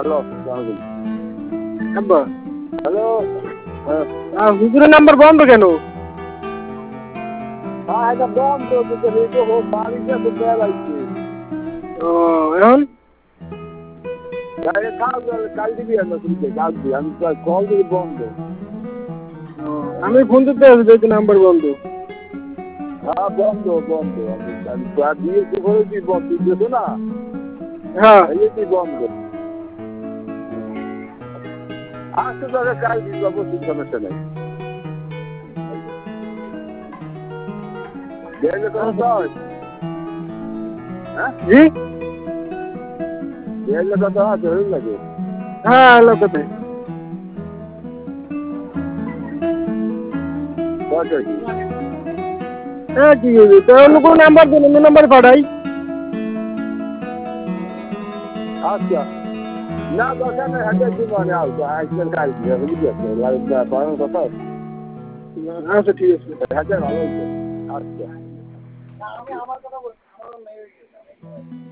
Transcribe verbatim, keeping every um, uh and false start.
Hello আব্বা hello হুজুরের number বন্ধ কেন? হ্যাঁ এটা বন্ধ কিন্তু রেডিও হোক বাড়িতে তো বেল আইছে ও এখন কাল কাল দিবি না তুমি কাল দিবি আমি কল দিবি বন্ধ আমি ফোন দিতে আসি দেখি নাম্বার বন্ধ। হ্যাঁ বন্ধ বন্ধ আমি আমি দিয়েছি বলেছি বন্ধ দিয়েছো না হ্যাঁ দিয়েছি বন্ধ আসতে তাহলে কাল দিন অবশ্যই সমস্যা নেই দেখলে কথা হয় হ্যাঁ জি দেখলে কথা আছে হয়ে লাগে হ্যাঁ লোকতে কয়টা কি হ্যাঁ ঠিক আছে তো অন্য কোনো নাম্বার দেন অন্য নাম্বার পাঠাই। আচ্ছা না দরকার নেই হাজার জীবনে আসবে আসবেন কাল দিয়ে বুঝলি বাড়ানোর কথা আচ্ছা ঠিক আছে হাজার ভালো হচ্ছে আচ্ছা